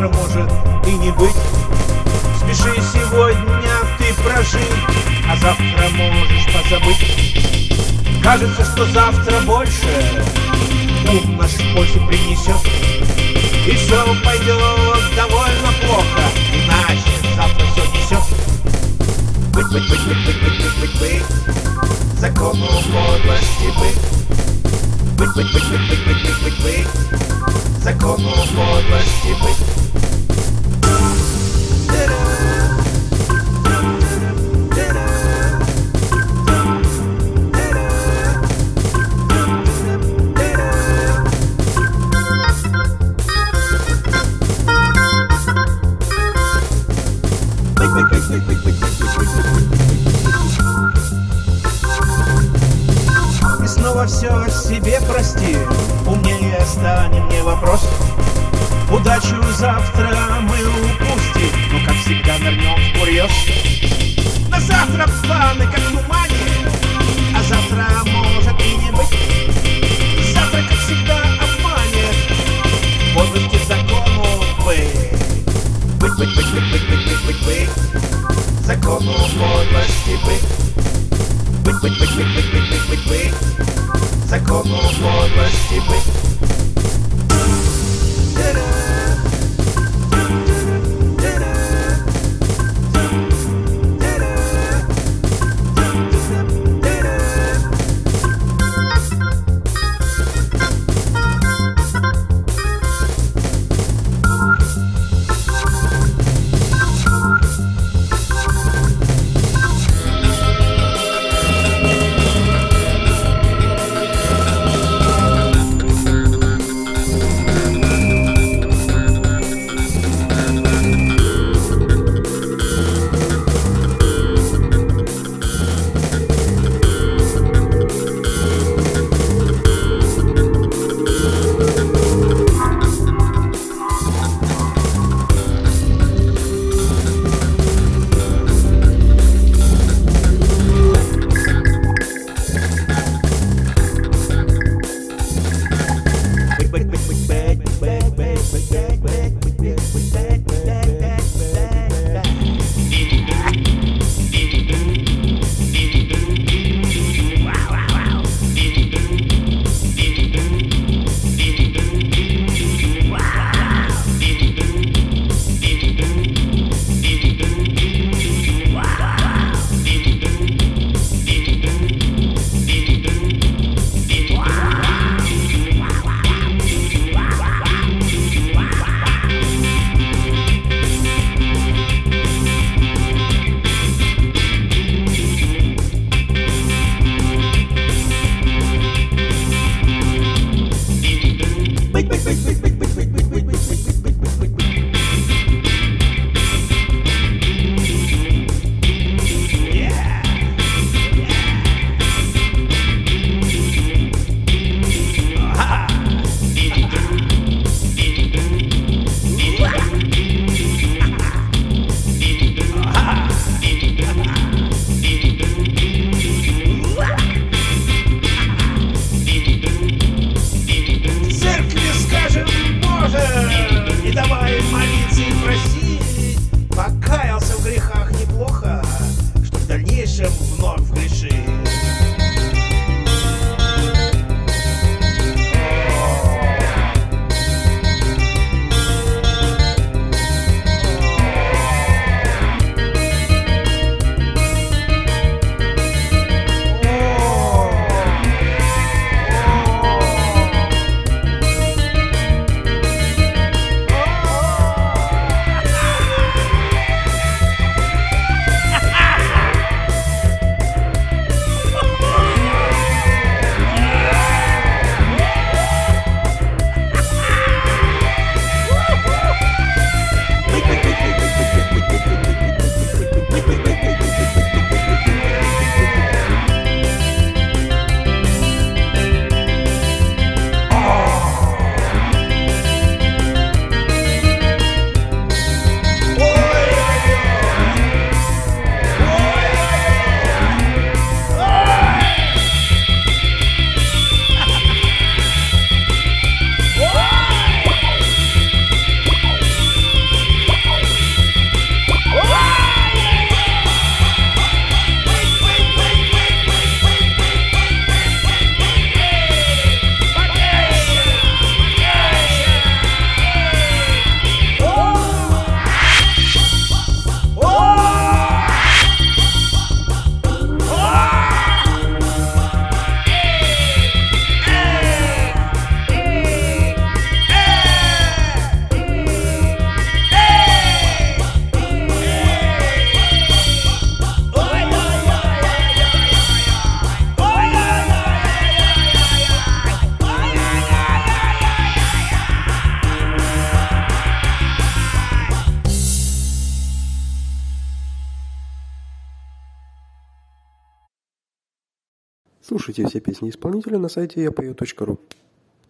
завтра может и не быть. Спеши сегодня ты прожить, а завтра можешь позабыть. Кажется, что завтра больше ум наш пользу принесет, и все пойдет довольно плохо, иначе завтра все несет. Быть, закону подлости быть, закону подлости быть. И снова все себе прости, умнее станем, не вопрос. Удачу завтра мы упустим, но как всегда нырнем в курьез. На завтра планы как в тумане, а завтра может и не быть. Завтра, как всегда, обманет, подлости закону быть. Быть, закону подлости быть. Быть, закону подлости быть. Слушайте все песни исполнителя на сайте yapою.ru.